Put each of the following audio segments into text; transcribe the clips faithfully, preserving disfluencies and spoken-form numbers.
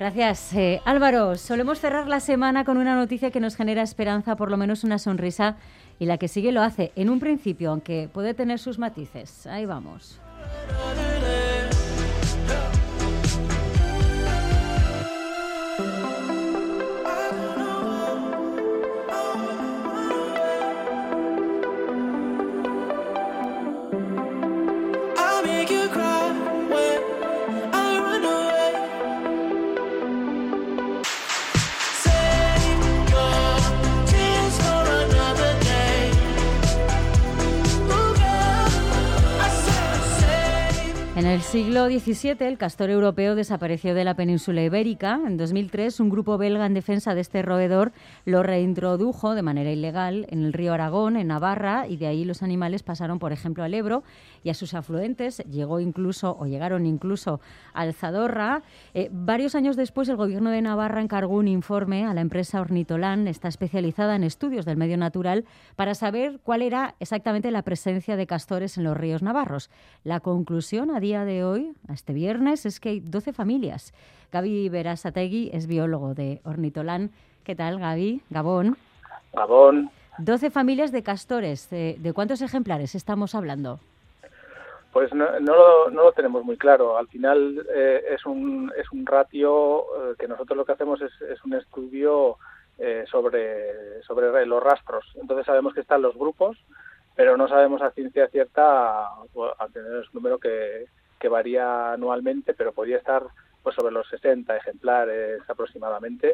Gracias, eh, Álvaro. Solemos cerrar la semana con una noticia que nos genera esperanza, por lo menos una sonrisa, y la que sigue lo hace en un principio, aunque puede tener sus matices. Ahí vamos. En el siglo diecisiete, el castor europeo desapareció de la península ibérica. En dos mil tres, un grupo belga en defensa de este roedor lo reintrodujo de manera ilegal en el río Aragón, en Navarra, y de ahí los animales pasaron, por ejemplo, al Ebro y a sus afluentes. Llegó incluso, o llegaron incluso, al Zadorra. Eh, varios años después, el gobierno de Navarra encargó un informe a la empresa Ornitolan, está especializada en estudios del medio natural, para saber cuál era exactamente la presencia de castores en los ríos navarros. La conclusión a día de hoy, a este viernes, es que hay doce familias. Gaby Berasategui es biólogo de Ornitolan. ¿Qué tal, Gaby? Gabón. Gabón. doce familias de castores. ¿De, de cuántos ejemplares estamos hablando? Pues no, no, lo, no lo tenemos muy claro. Al final eh, es un es un ratio eh, que nosotros lo que hacemos es, es un estudio eh, sobre, sobre los rastros. Entonces sabemos que están los grupos, pero no sabemos a ciencia cierta, al tener un número que, que varía anualmente, pero podría estar pues sobre los sesenta ejemplares aproximadamente.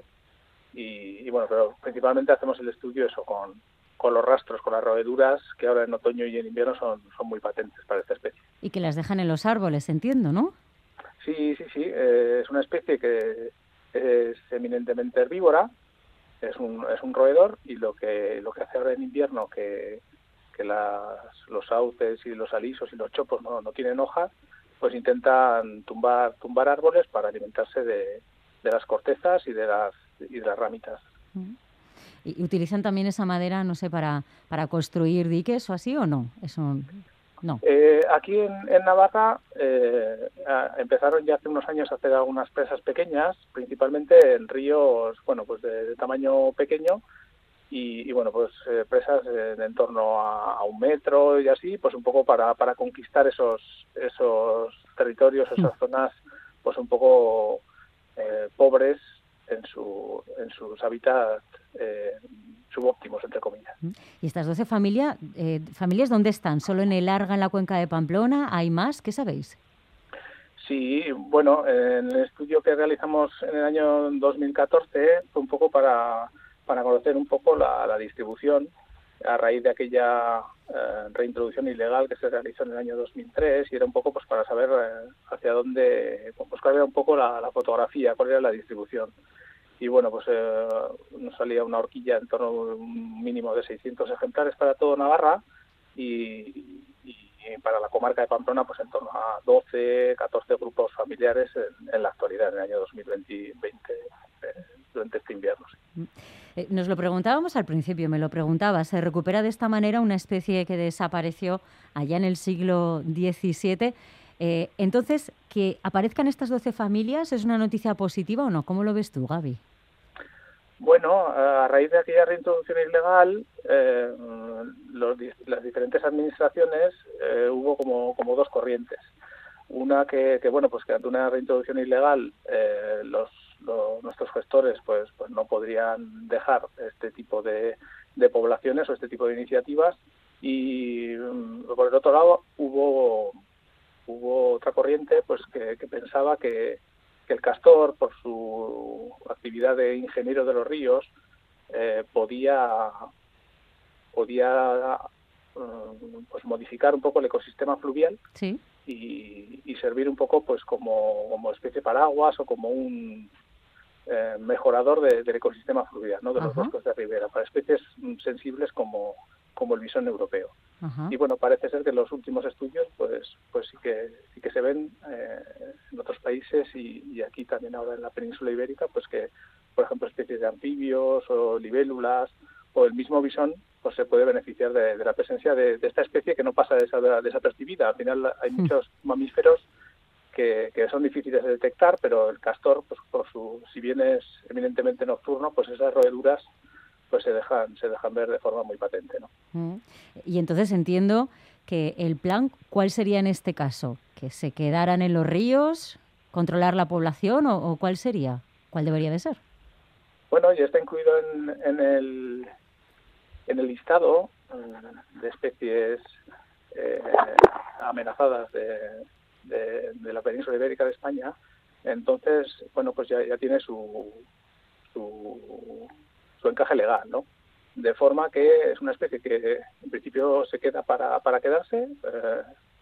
Y, y bueno, pero principalmente hacemos el estudio eso con, con los rastros, con las roeduras, que ahora en otoño y en invierno son, son muy patentes para esta especie. Y que las dejan en los árboles, entiendo, ¿no? Sí, sí, sí. Eh, es una especie que es eminentemente herbívora, es un, es un roedor, y lo que, lo que hace ahora en invierno, que que las, los sauces y los alisos y los chopos no, no tienen hojas, pues intentan tumbar tumbar árboles para alimentarse de, de las cortezas y de las y de las ramitas. ¿Y utilizan también esa madera, no sé, para para construir diques o así, o no? Eso no. Eh, aquí en, en Navarra eh, empezaron ya hace unos años a hacer algunas presas pequeñas, principalmente en ríos, bueno, pues de, de tamaño pequeño. Y, y bueno, pues eh, presas en, en torno a, a un metro y así, pues un poco para, para conquistar esos esos territorios, esas zonas, pues un poco eh, pobres en su en sus hábitats eh, subóptimos, entre comillas. ¿Y estas doce familias, eh, familias dónde están? ¿Solo en el Arga, en la cuenca de Pamplona? ¿Hay más? ¿Qué sabéis? Sí, bueno, en el estudio que realizamos en el año dos mil catorce fue un poco para... para conocer un poco la, la distribución a raíz de aquella eh, reintroducción ilegal que se realizó en el año dos mil tres, y era un poco pues para saber eh, hacia dónde, pues cuál era un poco la, la fotografía, cuál era la distribución. Y bueno, pues eh, nos salía una horquilla en torno a un mínimo de seiscientos ejemplares para todo Navarra, y, y, y para la comarca de Pamplona pues en torno a doce, catorce grupos familiares en, en la actualidad, en el año dos mil veinte, eh, durante este invierno. Sí. Eh, nos lo preguntábamos al principio, me lo preguntaba, ¿se recupera de esta manera una especie que desapareció allá en el siglo diecisiete? Eh, entonces, ¿que aparezcan estas doce familias es una noticia positiva o no? ¿Cómo lo ves tú, Gaby? Bueno, a raíz de aquella reintroducción ilegal, eh, los, las diferentes administraciones eh, hubo como, como dos corrientes. Una que, que, bueno, pues que ante una reintroducción ilegal los, los nuestros gestores pues, pues no podrían dejar este tipo de, de poblaciones o este tipo de iniciativas, y por el otro lado hubo hubo otra corriente pues que, que pensaba que, que el castor, por su actividad de ingeniero de los ríos, eh, podía podía pues modificar un poco el ecosistema fluvial. Sí. Y, y servir un poco pues como, como especie paraguas o como un eh, mejorador de, del ecosistema fluvial, ¿no? De los bosques de ribera, para especies sensibles como, como el bisón europeo. Ajá. Y bueno, parece ser que en los últimos estudios pues pues sí que sí que se ven eh, en otros países y, y aquí también ahora en la península ibérica, pues que por ejemplo especies de anfibios o libélulas o el mismo bisón pues se puede beneficiar de, de la presencia de, de esta especie que no pasa desa, desapercibida. Al final hay muchos mamíferos que, que son difíciles de detectar, pero el castor, pues por su, si bien es eminentemente nocturno, pues esas roeduras pues se dejan se dejan ver de forma muy patente, ¿no? Mm. Y entonces entiendo que el plan, ¿cuál sería en este caso? ¿Que se quedaran en los ríos, controlar la población o, o cuál sería? ¿Cuál debería de ser? Bueno, ya está incluido en, en el en el listado de especies eh, amenazadas de, de, de la península ibérica de España. Entonces, bueno, pues ya, ya tiene su, su su encaje legal, ¿no? De forma que es una especie que en principio se queda para, para quedarse, eh,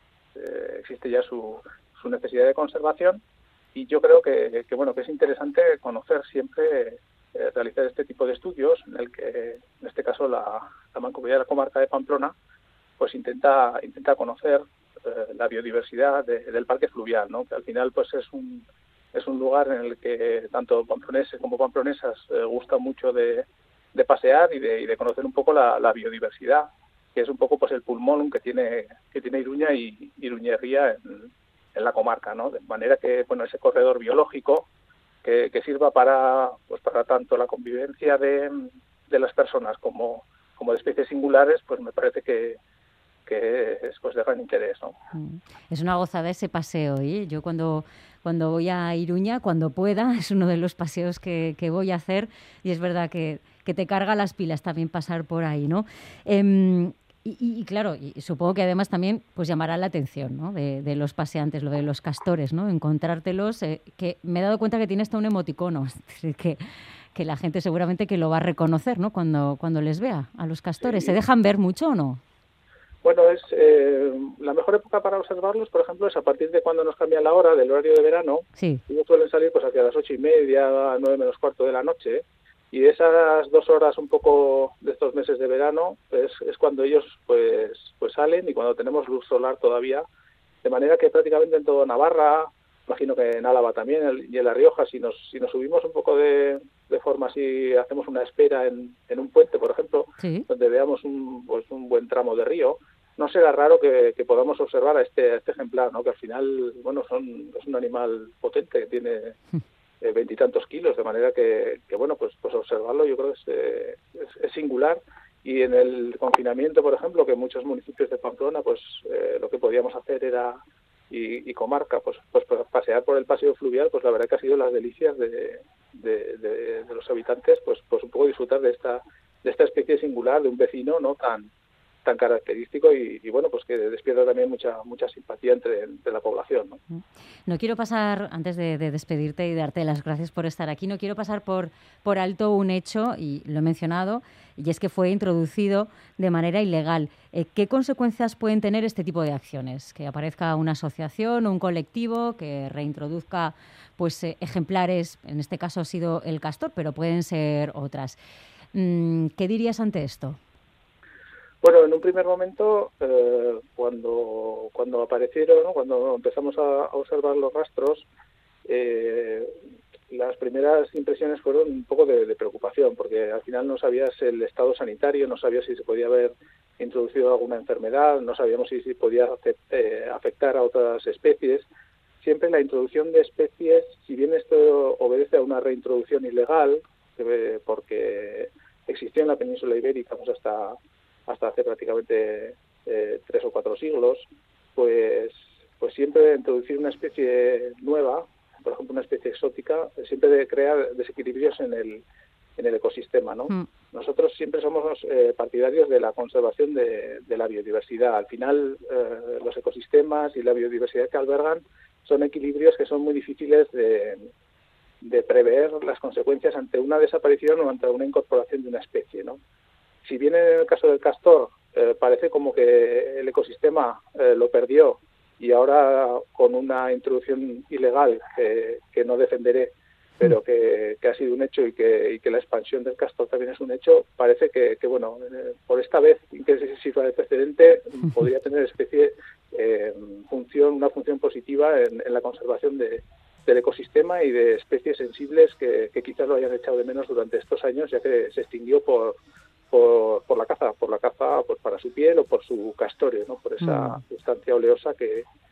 eh, existe ya su, su necesidad de conservación, y yo creo que, que bueno que es interesante conocer siempre, eh, realizar este tipo de estudios en el que en este caso la, la Mancomunidad de la Comarca de Pamplona pues intenta intenta conocer eh, la biodiversidad de, del parque fluvial, ¿no? Que al final pues es un es un lugar en el que tanto pamploneses como pamplonesas eh, gusta mucho de, de pasear y de, y de conocer un poco la, la biodiversidad, que es un poco pues el pulmón que tiene que tiene Iruña y Iruñería en, en la comarca, ¿no? De manera que bueno ese corredor biológico que, que sirva para pues para tanto la convivencia de, de las personas como como de especies singulares, pues me parece que que es pues de gran interés, ¿no? Es una gozada ese paseo, ¿eh? Yo cuando, cuando voy a Iruña, cuando pueda, es uno de los paseos que, que voy a hacer, y es verdad que, que te carga las pilas también pasar por ahí, ¿no? Eh, y, y claro, y supongo que además también pues llamará la atención, ¿no? de, de los paseantes, lo de los castores, ¿no? Encontrártelos, eh, que me he dado cuenta que tiene hasta un emoticono, es decir, que, que la gente seguramente que lo va a reconocer, ¿no? Cuando, cuando les vea a los castores. Sí. ¿Se dejan ver mucho o no? Bueno, es eh, la mejor época para observarlos, por ejemplo, es a partir de cuando nos cambia la hora del horario de verano. Sí. Ellos suelen salir pues hacia las ocho y media, nueve menos cuarto de la noche, y de esas dos horas un poco de estos meses de verano pues, es cuando ellos pues pues salen, y cuando tenemos luz solar todavía, de manera que prácticamente en toda Navarra, imagino que en Álava también y en La Rioja, si nos si nos subimos un poco de, de forma así, hacemos una espera en, en un puente, por ejemplo, sí. donde veamos un, pues, un buen tramo de río, no será raro que, que podamos observar a este, a este ejemplar, ¿no? Que al final, bueno, son, es un animal potente que tiene veintitantos eh, kilos, de manera que, que, bueno, pues, pues observarlo yo creo que es, eh, es, es singular. Y en el confinamiento, por ejemplo, que en muchos municipios de Pamplona, pues eh, lo que podíamos hacer era, y, y comarca, pues, pues pasear por el paseo fluvial, pues la verdad que ha sido las delicias de, de, de, de los habitantes, pues, pues un poco disfrutar de esta, de esta especie singular, de un vecino no tan tan característico y, y bueno, pues que despierta también mucha mucha simpatía entre, entre la población, ¿no? No quiero pasar, antes de, de despedirte y darte las gracias por estar aquí, no quiero pasar por, por alto un hecho, y lo he mencionado, y es que fue introducido de manera ilegal. Eh, ¿Qué consecuencias pueden tener este tipo de acciones? Que aparezca una asociación o un colectivo que reintroduzca pues eh, ejemplares, en este caso ha sido el castor, pero pueden ser otras. ¿Qué dirías ante esto? Bueno, en un primer momento, eh, cuando cuando aparecieron, ¿no? Cuando empezamos a, a observar los rastros, eh, las primeras impresiones fueron un poco de, de preocupación, porque al final no sabías el estado sanitario, no sabías si se podía haber introducido alguna enfermedad, no sabíamos si, si podía eh, afectar a otras especies. Siempre la introducción de especies, si bien esto obedece a una reintroducción ilegal, eh, porque existió en la península ibérica pues hasta hasta hace prácticamente eh, tres o cuatro siglos, pues pues siempre introducir una especie nueva, por ejemplo una especie exótica, siempre crea desequilibrios en el en el ecosistema, ¿no? Mm. Nosotros siempre somos eh, partidarios de la conservación de, de la biodiversidad. Al final, eh, los ecosistemas y la biodiversidad que albergan son equilibrios que son muy difíciles de, de prever las consecuencias ante una desaparición o ante una incorporación de una especie, ¿no? Si bien en el caso del castor eh, parece como que el ecosistema eh, lo perdió y ahora con una introducción ilegal que, que no defenderé, pero que, que ha sido un hecho y que, y que la expansión del castor también es un hecho, parece que, que bueno, eh, por esta vez, que se sirva de precedente, podría tener especie eh, función, una función positiva en, en la conservación de, del ecosistema y de especies sensibles que, que quizás lo hayan echado de menos durante estos años, ya que se extinguió por Por, por la caza, por la caza pues para su piel o por su castorio, ¿no? Por esa mm. sustancia oleosa que,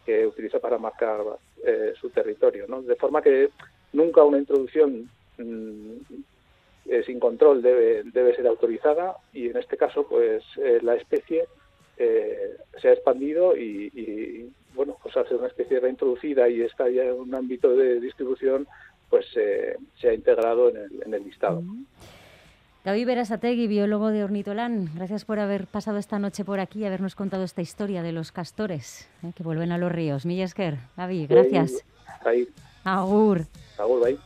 que utiliza para marcar eh, su territorio, ¿no? De forma que nunca una introducción mmm, eh, sin control debe, debe ser autorizada, y en este caso pues eh, la especie eh, se ha expandido y, y bueno, pues al ser una especie reintroducida y está ya en un ámbito de distribución, pues eh, se ha integrado en el, en el listado. Uh-huh. Gaby Berasategui, biólogo de Ornitolan, gracias por haber pasado esta noche por aquí y habernos contado esta historia de los castores eh, que vuelven a los ríos. Mila esker, Gaby, gracias. Ahí. Agur. Agur, ahí.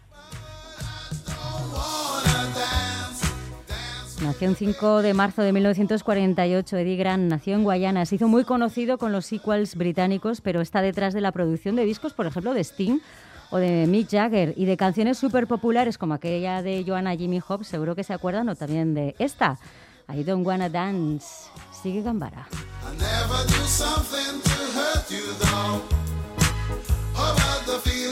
Nació el cinco de marzo de mil novecientos cuarenta y ocho. Eddie Grant nació en Guayana. Se hizo muy conocido con los sequels británicos, pero está detrás de la producción de discos, por ejemplo, de Sting o de Mick Jagger, y de canciones súper populares como aquella de Joanna Jimmy Hobbs, seguro que se acuerdan, o también de esta, I Don't Wanna Dance. Sigue Gambara. I never do something to hurt you, though. How about the feeling?